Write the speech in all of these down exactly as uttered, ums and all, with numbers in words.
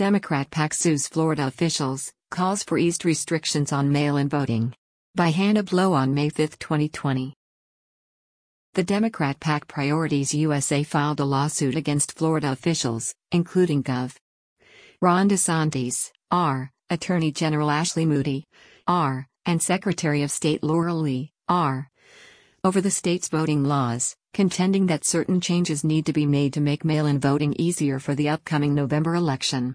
Democrat PAC sues Florida officials, calls for eased restrictions on mail-in voting. By Hannah Blow on May fifth, twenty twenty. The Democrat PAC Priorities U S A filed a lawsuit against Florida officials, including Gov. Ron DeSantis, R., Attorney General Ashley Moody, R., and Secretary of State Laurel Lee, R., over the state's voting laws, contending that certain changes need to be made to make mail-in voting easier for the upcoming November election.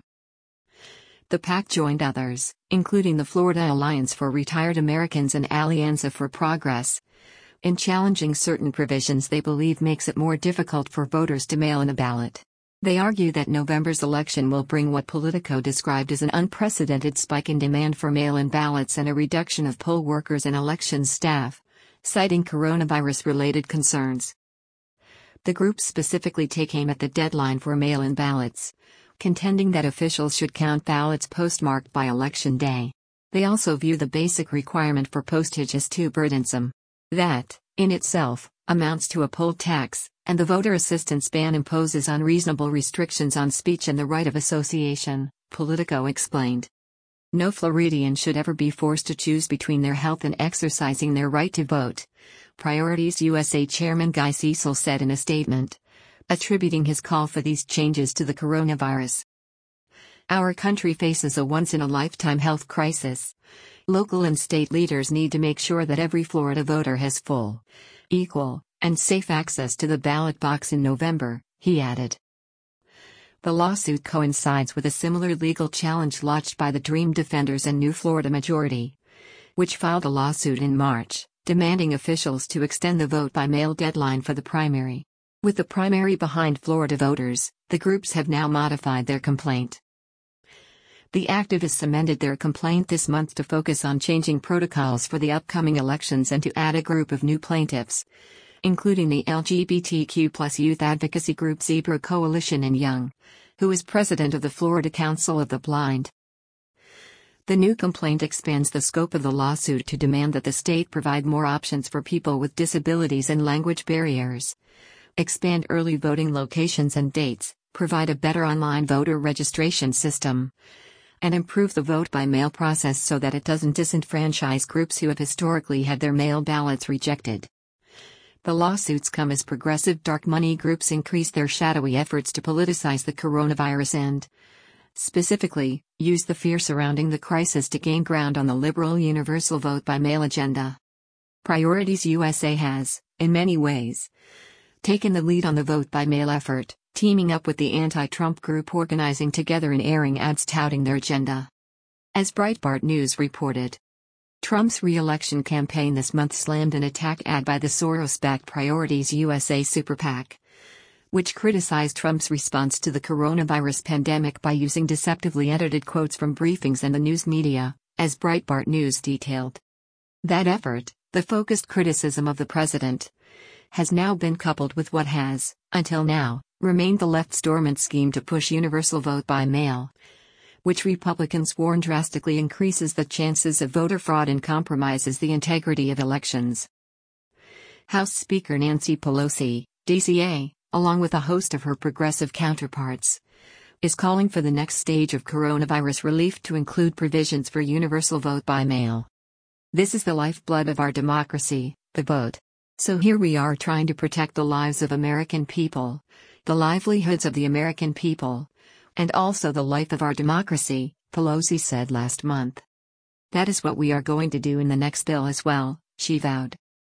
The PAC joined others, including the Florida Alliance for Retired Americans and Alianza for Progress, in challenging certain provisions they believe makes it more difficult for voters to mail in a ballot. They argue that November's election will bring what Politico described as an unprecedented spike in demand for mail-in ballots and a reduction of poll workers and elections staff, citing coronavirus-related concerns. The groups specifically take aim at the deadline for mail-in ballots, contending that officials should count ballots postmarked by Election Day. They also view the basic requirement for postage as too burdensome. That, in itself, amounts to a poll tax, and the voter assistance ban imposes unreasonable restrictions on speech and the right of association, Politico explained. No Floridian should ever be forced to choose between their health and exercising their right to vote, Priorities U S A Chairman Guy Cecil said in a statement, attributing his call for these changes to the coronavirus. Our country faces a once-in-a-lifetime health crisis. Local and state leaders need to make sure that every Florida voter has full, equal, and safe access to the ballot box in November, he added. The lawsuit coincides with a similar legal challenge lodged by the Dream Defenders and New Florida Majority, which filed a lawsuit in March, demanding officials to extend the vote-by-mail deadline for the primary. With the primary behind Florida voters, the groups have now modified their complaint. The activists amended their complaint this month to focus on changing protocols for the upcoming elections and to add a group of new plaintiffs, including the L G B T Q plus youth advocacy group Zebra Coalition and Young, who is president of the Florida Council of the Blind. The new complaint expands the scope of the lawsuit to demand that the state provide more options for people with disabilities and language barriers, expand early voting locations and dates, provide a better online voter registration system, and improve the vote-by-mail process so that it doesn't disenfranchise groups who have historically had their mail ballots rejected. The lawsuits come as progressive dark money groups increase their shadowy efforts to politicize the coronavirus and, specifically, use the fear surrounding the crisis to gain ground on the liberal universal vote-by-mail agenda. Priorities U S A has, in many ways, taken the lead on the vote-by-mail effort, teaming up with the anti-Trump group Organizing Together and airing ads touting their agenda. As Breitbart News reported, Trump's re-election campaign this month slammed an attack ad by the Soros-backed Priorities U S A Super PAC, which criticized Trump's response to the coronavirus pandemic by using deceptively edited quotes from briefings and the news media, as Breitbart News detailed. That effort, the focused criticism of the president, has now been coupled with what has, until now, remained the left's dormant scheme to push universal vote by mail, which Republicans warn drastically increases the chances of voter fraud and compromises the integrity of elections. House Speaker Nancy Pelosi, D C A, along with a host of her progressive counterparts, is calling for the next stage of coronavirus relief to include provisions for universal vote by mail. This is the lifeblood of our democracy, the vote. So here we are trying to protect the lives of American people, the livelihoods of the American people, and also the life of our democracy, Pelosi said last month. That is what we are going to do in the next bill as well, she vowed.